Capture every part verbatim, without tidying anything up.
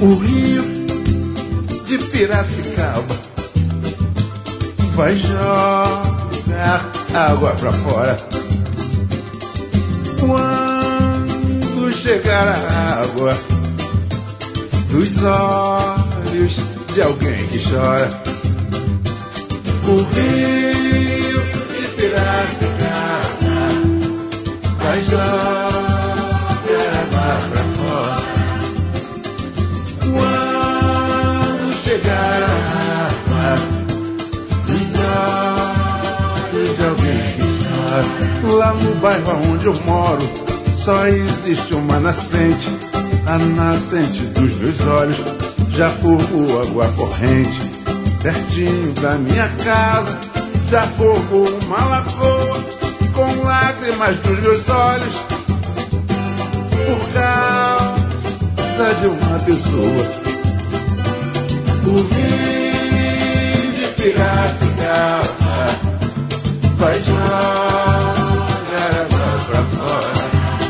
O rio de Piracicaba vai jogar água pra fora. Quando chegar a água dos olhos de alguém que chora, o rio de Piracicaba vai jogar água pra fora. Quando chegar a água dos olhos de alguém que chora, lá no bairro onde eu moro só existe uma nascente. A nascente dos meus olhos já formou água corrente. Pertinho da minha casa já formou uma lagoa com lágrimas dos meus olhos por causa de uma pessoa. O rio de Piracicaba vai jogar água pra fora.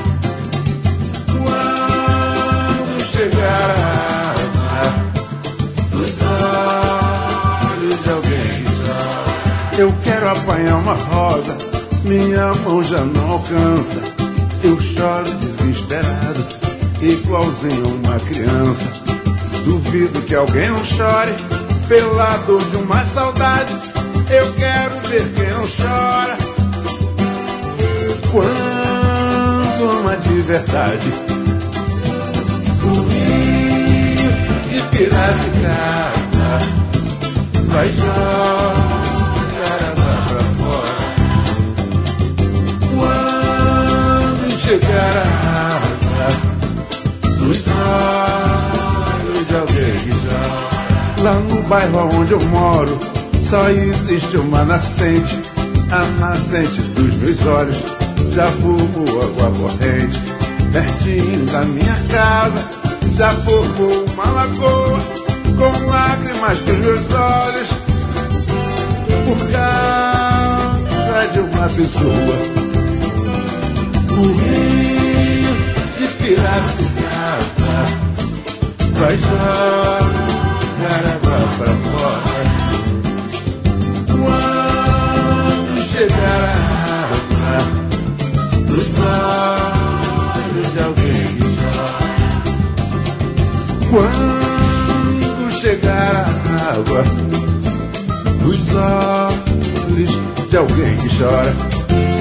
Quando chegar a água dos olhos de alguém que chora, eu quero apanhar uma rosa, minha mão já não alcança. Eu choro desesperado, igualzinho uma criança. Duvido que alguém não chore pela dor de uma saudade. Eu quero ver quem não chora quando ama de verdade. O rio de Piracicaba vai jogar água pra fora. Quando chegar a água dos olhos de alguém que chora, lá no bairro onde eu moro só existe uma nascente. A nascente dos meus olhos já formou água corrente. Pertinho da minha casa já formou uma lagoa com lágrimas dos meus olhos por causa de uma pessoa. O rio de Piracicaba vai jogar água pra fora. Quando chegar a água dos olhos de alguém que chora. Quando chegar a água dos olhos de alguém que chora.